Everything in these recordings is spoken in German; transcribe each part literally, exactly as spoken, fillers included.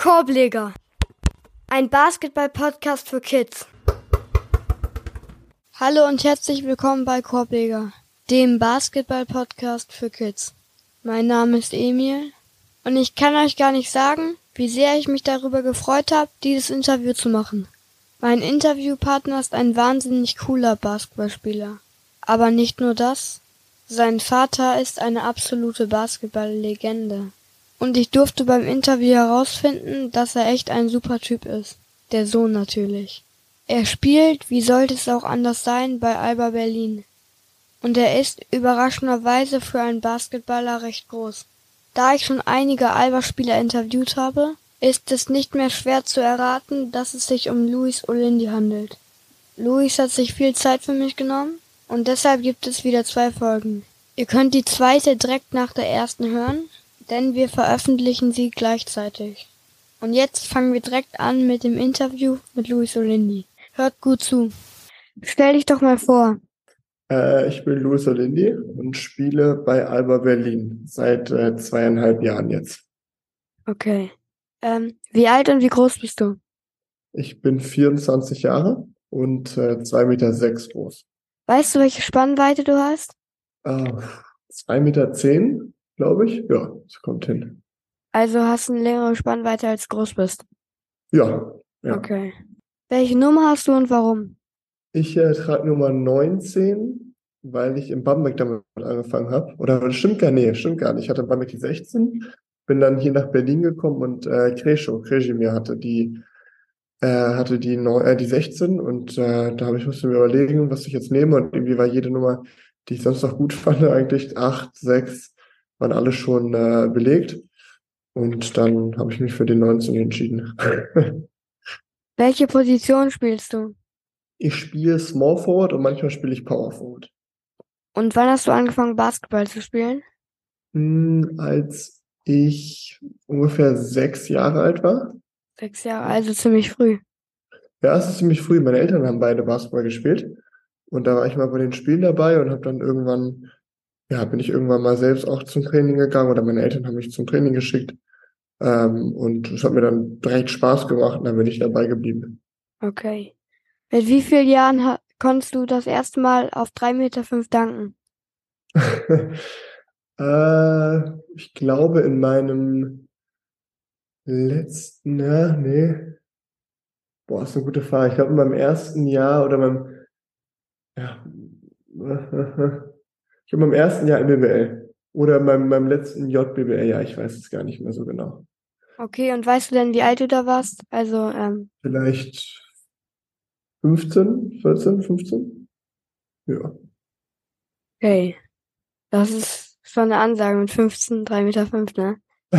Korbleger, ein Basketball-Podcast für Kids. Hallo und herzlich willkommen bei Korbleger, dem Basketball-Podcast für Kids. Mein Name ist Emil und ich kann euch gar nicht sagen, wie sehr ich mich darüber gefreut habe, dieses Interview zu machen. Mein Interviewpartner ist ein wahnsinnig cooler Basketballspieler. Aber nicht nur das, sein Vater ist eine absolute Basketball-Legende. Und ich durfte beim Interview herausfinden, dass er echt ein super Typ ist. Der Sohn natürlich. Er spielt, wie sollte es auch anders sein, bei Alba Berlin. Und er ist überraschenderweise für einen Basketballer recht groß. Da ich schon einige Alba-Spieler interviewt habe, ist es nicht mehr schwer zu erraten, dass es sich um Luis Olindi handelt. Luis hat sich viel Zeit für mich genommen und deshalb gibt es wieder zwei Folgen. Ihr könnt die zweite direkt nach der ersten hören, denn wir veröffentlichen sie gleichzeitig. Und jetzt fangen wir direkt an mit dem Interview mit Luis Olindi. Hört gut zu. Stell dich doch mal vor. Äh, ich bin Luis Olindi und spiele bei Alba Berlin seit äh, zweieinhalb Jahren jetzt. Okay. Ähm, wie alt und wie groß bist du? Ich bin vierundzwanzig Jahre und äh, zwei Meter sechs groß. Weißt du, welche Spannweite du hast? Äh, zwei Meter zehn, glaube ich. Ja, das kommt hin. Also hast du eine längere Spannweite, als du groß bist. Ja, ja. Okay. Welche Nummer hast du und warum? Ich äh, trage Nummer neunzehn, weil ich in Bamberg damit angefangen habe. Oder das stimmt gar nicht, stimmt gar nicht. Ich hatte in Bamberg die sechzehn, bin dann hier nach Berlin gekommen und äh, Kresho, Kresimir hatte die äh, hatte die neun, äh, die sechzehn und äh, da habe ich musste mir überlegen, was ich jetzt nehme und irgendwie war jede Nummer, die ich sonst noch gut fand, eigentlich acht, sechs, waren alle schon äh, belegt und dann habe ich mich für die neunzehn entschieden. Welche Position spielst du? Ich spiele Small Forward und manchmal spiele ich Power Forward. Und wann hast du angefangen, Basketball zu spielen? Hm, als ich ungefähr sechs Jahre alt war. Sechs Jahre, also ziemlich früh. Ja, es ist ziemlich früh. Meine Eltern haben beide Basketball gespielt und da war ich mal bei den Spielen dabei und habe dann irgendwann, ja, bin ich irgendwann mal selbst auch zum Training gegangen oder meine Eltern haben mich zum Training geschickt ähm, und es hat mir dann direkt Spaß gemacht und dann bin ich dabei geblieben. Okay. Mit wie vielen Jahren ha- konntest du das erste Mal auf drei Meter fünf danken? äh, ich glaube in meinem letzten, ja, nee, boah, ist eine gute Frage. Ich glaube in meinem ersten Jahr oder meinem, ja, ich glaube im ersten Jahr im B B L oder in meinem, meinem letzten J B B L, ja, ich weiß es gar nicht mehr so genau. Okay, und weißt du denn, wie alt du da warst? Also, ähm, Vielleicht fünfzehn, vierzehn, fünfzehn? Ja. okay. Das ist schon eine Ansage mit fünfzehn, drei Meter fünf, ne?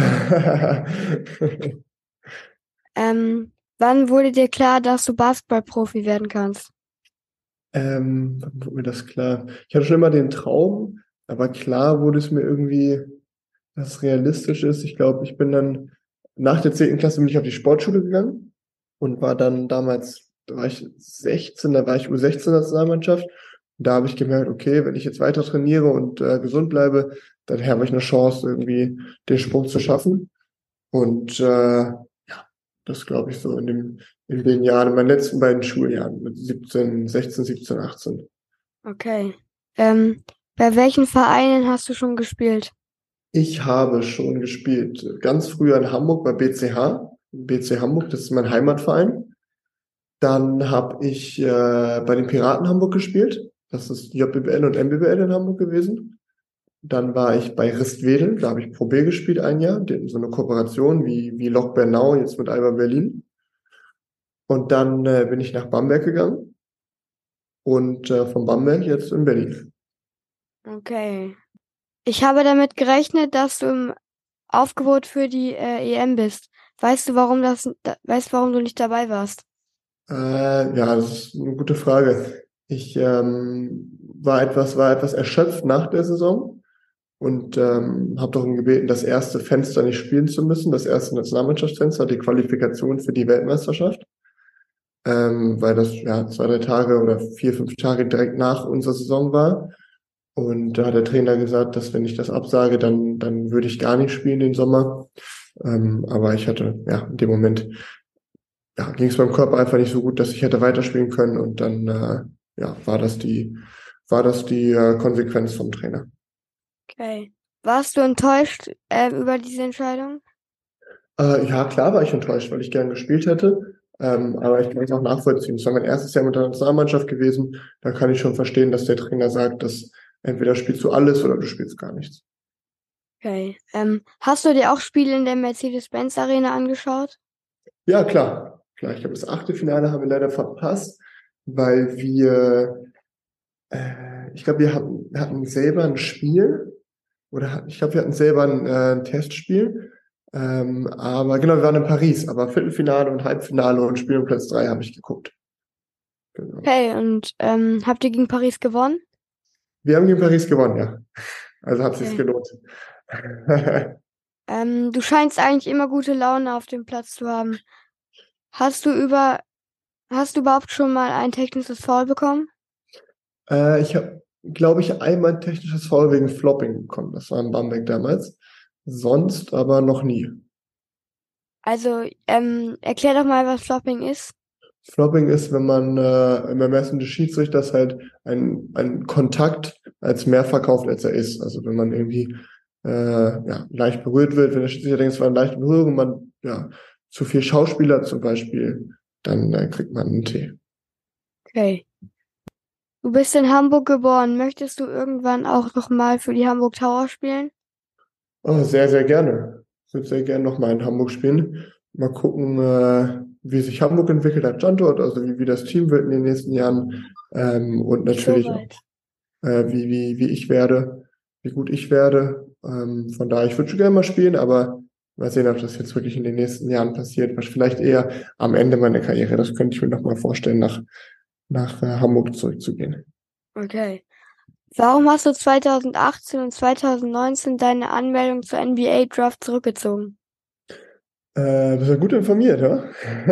Ähm, wann wurde dir klar, dass du Basketballprofi werden kannst? Ähm, wann wurde mir das klar? Ich hatte schon immer den Traum, aber klar wurde es mir irgendwie, dass es realistisch ist. Ich glaube, ich bin dann nach der zehnten Klasse bin ich auf die Sportschule gegangen und war dann damals, da war ich sechzehn, da war ich U sechzehn Nationalmannschaft. Und da habe ich gemerkt, okay, wenn ich jetzt weiter trainiere und äh, gesund bleibe, dann habe ich eine Chance, irgendwie den Sprung zu schaffen. Und äh, ja, das glaube ich so in dem, in den Jahren, in meinen letzten beiden Schuljahren mit siebzehn, sechzehn, siebzehn, achtzehn. Okay. Ähm, bei welchen Vereinen hast du schon gespielt? Ich habe schon gespielt, ganz früher in Hamburg bei B C H, B C Hamburg, das ist mein Heimatverein. Dann habe ich äh, bei den Piraten Hamburg gespielt. Das ist J B B L und M B B L in Hamburg gewesen. Dann war ich bei Ristwedel, da habe ich Pro B gespielt ein Jahr, die hatten so eine Kooperation wie, wie Lok Bernau jetzt mit Alba Berlin. Und dann äh, bin ich nach Bamberg gegangen und äh, von Bamberg jetzt in Berlin. Okay. Ich habe damit gerechnet, dass du im Aufgebot für die äh, E M bist. Weißt du, warum das, da, weißt du, warum du nicht dabei warst? Äh, ja, das ist eine gute Frage. Ich ähm, war etwas, war etwas erschöpft nach der Saison und ähm, habe darum gebeten, das erste Fenster nicht spielen zu müssen, das erste Nationalmannschaftsfenster, die Qualifikation für die Weltmeisterschaft, ähm, weil das ja zwei, drei Tage oder vier, fünf Tage direkt nach unserer Saison war. Und da hat der Trainer gesagt, dass wenn ich das absage, dann, dann würde ich gar nicht spielen den Sommer. Ähm, aber ich hatte, ja, in dem Moment, ja, ging es meinem Körper einfach nicht so gut, dass ich hätte weiterspielen können und dann, äh, ja, war das die, war das die äh, Konsequenz vom Trainer. Okay. Warst du enttäuscht äh, über diese Entscheidung? Äh, ja, klar war ich enttäuscht, weil ich gern gespielt hätte. Ähm, aber ich kann es auch nachvollziehen. Es war mein erstes Jahr mit der Nationalmannschaft gewesen. Da kann ich schon verstehen, dass der Trainer sagt, dass entweder spielst du alles oder du spielst gar nichts. Okay. Ähm, hast du dir auch Spiele in der Mercedes-Benz Arena angeschaut? Ja, klar. Klar, ich habe das Achtelfinale haben wir leider verpasst, weil wir, äh, ich glaube, wir hatten, wir hatten selber ein Spiel oder hat- ich glaube, wir hatten selber ein, äh, ein Testspiel. Ähm, aber genau, wir waren in Paris, aber Viertelfinale und Halbfinale und Spiel um Platz drei habe ich geguckt. Genau. Okay, und ähm, habt ihr gegen Paris gewonnen? Wir haben gegen Paris gewonnen, ja. Also hat sich's Okay. gelohnt. Ähm, du scheinst eigentlich immer gute Laune auf dem Platz zu haben. Hast du über, hast du überhaupt schon mal ein technisches Foul bekommen? Äh, ich habe, glaube ich, einmal ein technisches Foul wegen Flopping bekommen. Das war in Bamberg damals. Sonst aber noch nie. Also, ähm, erklär doch mal, was Flopping ist. Flopping ist, wenn man äh, im Ermessen des Schiedsrichters halt ein, ein Kontakt als mehr verkauft, als er ist. Also wenn man irgendwie äh, ja, leicht berührt wird, wenn der Schiedsrichter denkt, es war eine leichte Berührung, und man ja zu viel Schauspieler zum Beispiel, dann äh, kriegt man einen Tee. Okay. Du bist in Hamburg geboren. Möchtest du irgendwann auch noch mal für die Hamburg Tower spielen? Oh, sehr, sehr gerne. Ich würde sehr gerne nochmal in Hamburg spielen. Mal gucken, äh, wie sich Hamburg entwickelt als Standort, also wie, wie das Team wird in den nächsten Jahren. Ähm, und Nicht so natürlich auch, weit. äh, wie, wie, wie ich werde, wie gut ich werde. Ähm, von daher, ich würde schon gerne mal spielen, aber mal sehen, ob das jetzt wirklich in den nächsten Jahren passiert. Was vielleicht eher am Ende meiner Karriere. Das könnte ich mir noch mal vorstellen, nach, nach äh, Hamburg zurückzugehen. Okay. Warum hast du zwanzig achtzehn und zwanzig neunzehn deine Anmeldung zur N B A Draft zurückgezogen? Äh, bist ja gut informiert, ja?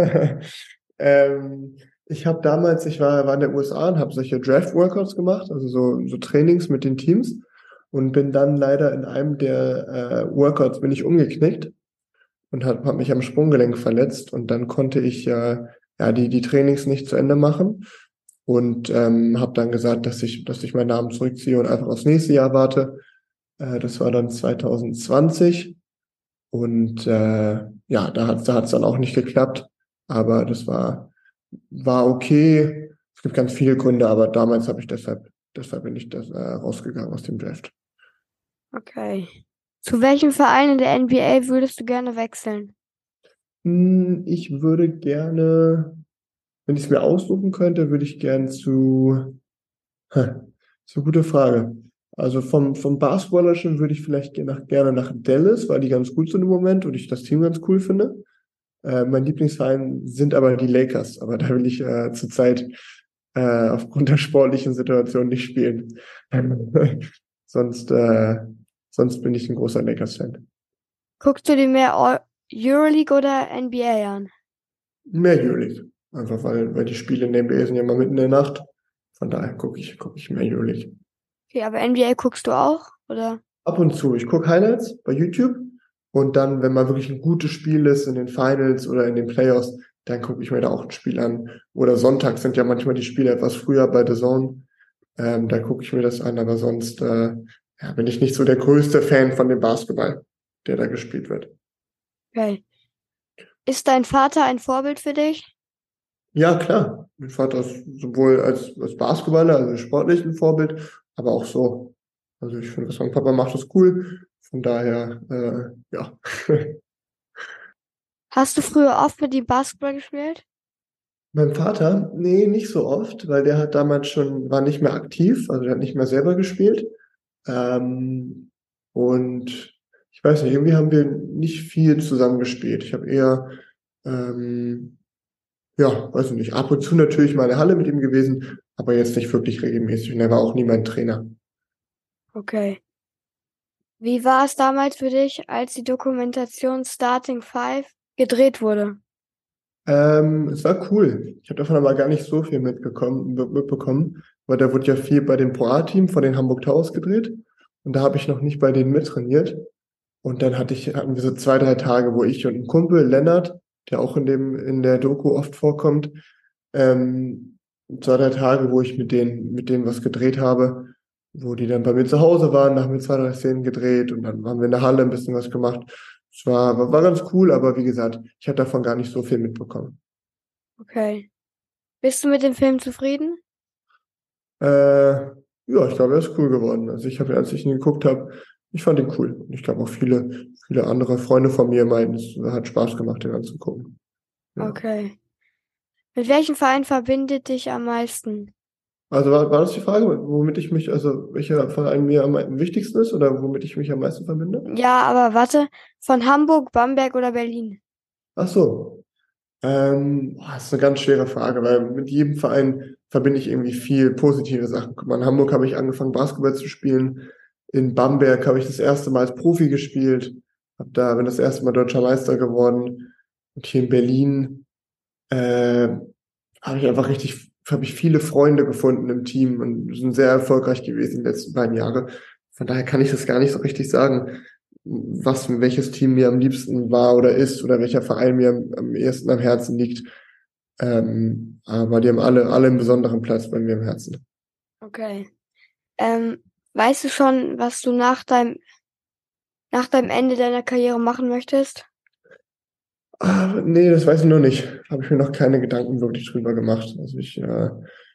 ähm, ich habe damals, ich war, war in den U S A und habe solche Draft-Workouts gemacht, also so, so Trainings mit den Teams und bin dann leider in einem der äh, Workouts bin ich umgeknickt und habe hab hab mich am Sprunggelenk verletzt und dann konnte ich äh, ja die die Trainings nicht zu Ende machen und ähm, habe dann gesagt, dass ich dass ich meinen Namen zurückziehe und einfach aufs nächste Jahr warte. Äh, das war dann zwanzig zwanzig und äh, ja, da hat da hat's dann auch nicht geklappt, aber das war war okay. Es gibt ganz viele Gründe, aber damals habe ich deshalb deshalb bin ich das äh, rausgegangen aus dem Draft. Okay. Zu welchem Verein in der N B A würdest du gerne wechseln? Hm, ich würde gerne, wenn ich es mir aussuchen könnte, würde ich gern zu, ha, ist eine gute Frage. Also vom, vom Basketballerischen würde ich vielleicht ge- nach, gerne nach Dallas, weil die ganz gut sind im Moment und ich das Team ganz cool finde. Äh, mein Lieblingsverein sind aber die Lakers, aber da will ich äh, zurzeit äh, aufgrund der sportlichen Situation nicht spielen. Sonst, äh, sonst bin ich ein großer Lakers-Fan. Guckst du dir mehr Eu- Euroleague oder N B A an? Mehr Euroleague. Einfach weil, weil die Spiele in der N B A sind ja mal mitten in der Nacht. Von daher gucke ich, gucke ich mehr Euroleague. Okay, aber N B A guckst du auch, oder? Ab und zu. Ich gucke Highlights bei YouTube und dann, wenn mal wirklich ein gutes Spiel ist in den Finals oder in den Playoffs, dann gucke ich mir da auch ein Spiel an. Oder sonntags sind ja manchmal die Spiele etwas früher bei The Zone. Ähm, da gucke ich mir das an, aber sonst äh, ja, bin ich nicht so der größte Fan von dem Basketball, der da gespielt wird. Okay. Ist dein Vater ein Vorbild für dich? Ja, klar. Mein Vater ist sowohl als, als Basketballer, also sportlich ein Vorbild, aber auch so. Also ich finde, was mein Papa macht, ist cool. Von daher, äh, ja. Hast du früher oft mit ihm Basketball gespielt? Mein Vater, nee, nicht so oft, weil der hat damals schon, war nicht mehr aktiv, also der hat nicht mehr selber gespielt. Ähm, und ich weiß nicht, irgendwie haben wir nicht viel zusammen gespielt. Ich habe eher, ähm, ja, weiß ich nicht, ab und zu natürlich mal in der Halle mit ihm gewesen, aber jetzt nicht wirklich regelmäßig. Und er war auch nie mein Trainer. Okay. Wie war es damals für dich, als die Dokumentation Starting Five gedreht wurde? Ähm, es war cool. Ich habe davon aber gar nicht so viel mitbekommen, mitbekommen, weil da wurde ja viel bei dem Pro A-Team von den Hamburg Towers gedreht und da habe ich noch nicht bei denen mittrainiert. Und dann hatte ich, hatten wir so zwei, drei Tage, wo ich und ein Kumpel, Lennart, der auch in dem, in der Doku oft vorkommt, ähm, zwei, drei Tage, wo ich mit denen, mit denen was gedreht habe, wo die dann bei mir zu Hause waren, da haben wir zwei, drei Szenen gedreht und dann haben wir in der Halle ein bisschen was gemacht. Es war, war, war ganz cool, aber wie gesagt, ich habe davon gar nicht so viel mitbekommen. Okay. Bist du mit dem Film zufrieden? Äh, ja, ich glaube, er ist cool geworden. Also ich habe, als ich ihn geguckt habe, ich fand ihn cool. Und ich glaube auch viele, viele andere Freunde von mir meinten, es hat Spaß gemacht, den anzugucken. Ja. Okay. Mit welchem Verein verbindet dich am meisten? Also war, war das die Frage, womit ich mich, also welcher Verein mir am, am wichtigsten ist oder womit ich mich am meisten verbinde? Ja, aber warte, von Hamburg, Bamberg oder Berlin? Ach so. Ähm, boah, das ist eine ganz schwere Frage, weil mit jedem Verein verbinde ich irgendwie viel positive Sachen. Guck mal, in Hamburg habe ich angefangen, Basketball zu spielen. In Bamberg habe ich das erste Mal als Profi gespielt. Hab da, bin das erste Mal deutscher Meister geworden. Und hier in Berlin äh, habe ich einfach richtig, habe ich viele Freunde gefunden im Team und sind sehr erfolgreich gewesen die letzten beiden Jahre. Von daher kann ich das gar nicht so richtig sagen, was, welches Team mir am liebsten war oder ist oder welcher Verein mir am, am ehesten am Herzen liegt. Ähm, aber die haben alle, alle einen besonderen Platz bei mir im Herzen. Okay. Ähm, weißt du schon, was du nach deinem, nach deinem Ende deiner Karriere machen möchtest? Ah, nee, das weiß ich noch nicht. Habe ich mir noch keine Gedanken wirklich drüber gemacht. Also ich, äh,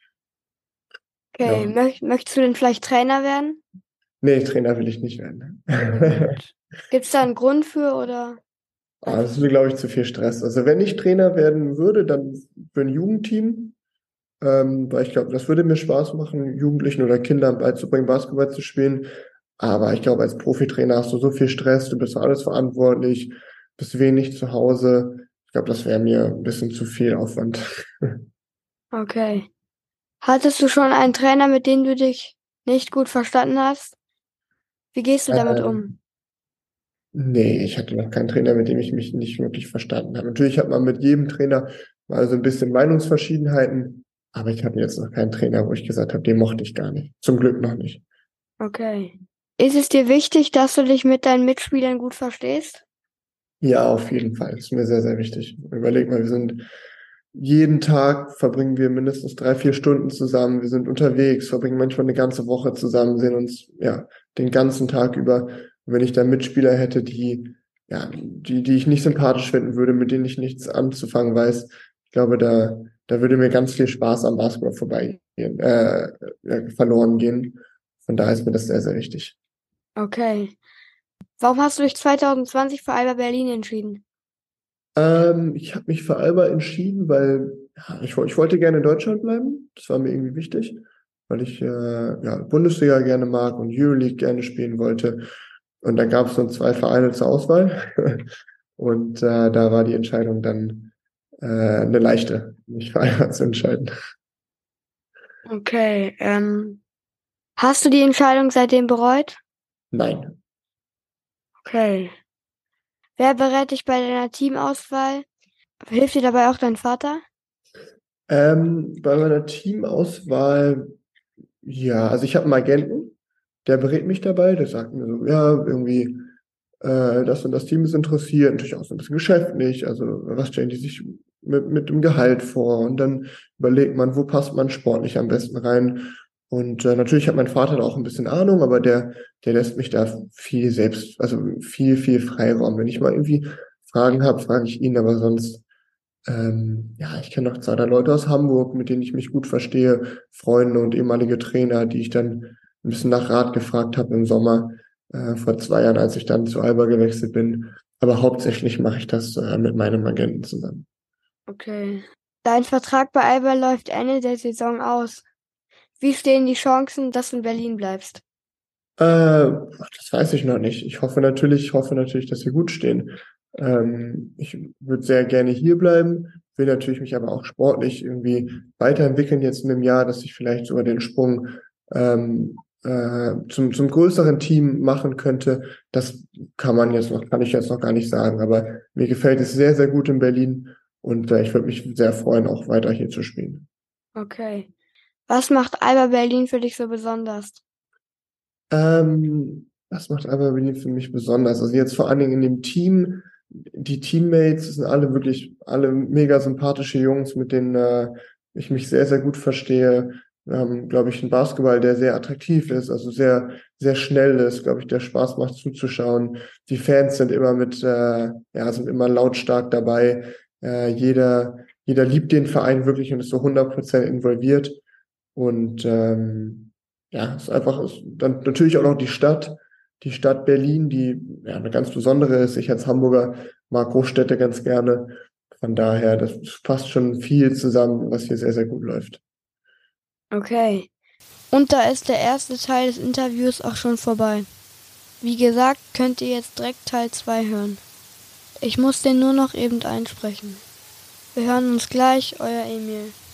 Okay, ja, möcht, möchtest du denn vielleicht Trainer werden? nee, Trainer will ich nicht werden. Und gibt's da einen Grund für oder Ah, das einfach ist mir, so? glaube ich, zu viel Stress. Also wenn ich Trainer werden würde, dann für ein Jugendteam, ähm, weil ich glaube, das würde mir Spaß machen, Jugendlichen oder Kindern beizubringen, Basketball zu spielen. Aber ich glaube, als Profitrainer hast du so viel Stress, du bist für alles verantwortlich, bist wenig zu Hause. Ich glaube, das wäre mir ein bisschen zu viel Aufwand. Okay. Hattest du schon einen Trainer, mit dem du dich nicht gut verstanden hast? Wie gehst du damit Ähm, um? Nee, ich hatte noch keinen Trainer, mit dem ich mich nicht wirklich verstanden habe. Natürlich hat man mit jedem Trainer mal so ein bisschen Meinungsverschiedenheiten, aber ich hatte jetzt noch keinen Trainer, wo ich gesagt habe, den mochte ich gar nicht. Zum Glück noch nicht. Okay. Ist es dir wichtig, dass du dich mit deinen Mitspielern gut verstehst? Ja, auf jeden Fall. Das ist mir sehr, sehr wichtig. Überleg mal, wir sind jeden Tag verbringen wir mindestens drei, vier Stunden zusammen. Wir sind unterwegs, verbringen manchmal eine ganze Woche zusammen, sehen uns ja den ganzen Tag über. Und wenn ich da Mitspieler hätte, die ja, die, die ich nicht sympathisch finden würde, mit denen ich nichts anzufangen weiß, ich glaube, da, da würde mir ganz viel Spaß am Basketball vorbeigehen, äh, äh, verloren gehen. Von daher ist mir das sehr, sehr wichtig. Okay. Warum hast du dich zwanzig zwanzig für Alba Berlin entschieden? Ähm, ich habe mich für Alba entschieden, weil ja, ich, wo- ich wollte gerne in Deutschland bleiben. Das war mir irgendwie wichtig, weil ich äh, ja, Bundesliga gerne mag und Euroleague gerne spielen wollte. Und da gab es nur zwei Vereine zur Auswahl. Und äh, da war die Entscheidung dann äh, eine leichte, mich für Alba zu entscheiden. Okay. Ähm, hast du die Entscheidung seitdem bereut? Nein. Okay. Wer berät dich bei deiner Teamauswahl? Hilft dir dabei auch dein Vater? Ähm, bei meiner Teamauswahl, ja, also ich habe einen Agenten, der berät mich dabei, der sagt mir so, ja, irgendwie äh, das und das Team ist interessiert, natürlich auch so ein bisschen geschäftlich, also was stellen die sich mit, mit dem Gehalt vor und dann überlegt man, wo passt man sportlich am besten rein. Und äh, natürlich hat mein Vater da auch ein bisschen Ahnung, aber der, der lässt mich da viel selbst, also viel, viel Freiraum. Wenn ich mal irgendwie Fragen habe, frage ich ihn, aber sonst, ähm, ja, ich kenne noch zwei, drei Leute aus Hamburg, mit denen ich mich gut verstehe, Freunde und ehemalige Trainer, die ich dann ein bisschen nach Rat gefragt habe im Sommer äh, vor zwei Jahren, als ich dann zu Alba gewechselt bin. Aber hauptsächlich mache ich das äh, mit meinem Agenten zusammen. Okay. Dein Vertrag bei Alba läuft Ende der Saison aus. Wie stehen die Chancen, dass du in Berlin bleibst? Äh, ach, das weiß ich noch nicht. Ich hoffe natürlich, ich hoffe natürlich, dass wir gut stehen. Ähm, ich würde sehr gerne hier bleiben, will natürlich mich aber auch sportlich irgendwie weiterentwickeln jetzt in einem Jahr, dass ich vielleicht sogar den Sprung ähm, äh, zum, zum größeren Team machen könnte. Das kann man jetzt noch, kann ich jetzt noch gar nicht sagen, aber mir gefällt es sehr, sehr gut in Berlin und äh, ich würde mich sehr freuen, auch weiter hier zu spielen. Okay. Was macht Alba Berlin für dich so besonders? Ähm, Das macht Alba Berlin für mich besonders. Also jetzt vor allen Dingen in dem Team, die Teammates sind alle wirklich, alle mega sympathische Jungs, mit denen äh, ich mich sehr, sehr gut verstehe. Wir haben, glaube ich, einen Basketball, der sehr attraktiv ist, also sehr, sehr schnell ist, glaube ich, der Spaß macht zuzuschauen. Die Fans sind immer mit, äh, ja, sind immer lautstark dabei. Äh, jeder, jeder liebt den Verein wirklich und ist so hundert Prozent involviert. Und ähm, ja, es ist einfach, es, dann natürlich auch noch die Stadt, die Stadt Berlin, die ja eine ganz besondere ist. Ich als Hamburger mag Großstädte ganz gerne. Von daher, das passt schon viel zusammen, was hier sehr, sehr gut läuft. Okay. Und da ist der erste Teil des Interviews auch schon vorbei. Wie gesagt, könnt ihr jetzt direkt Teil zwei hören. Ich muss den nur noch eben einsprechen. Wir hören uns gleich, euer Emil.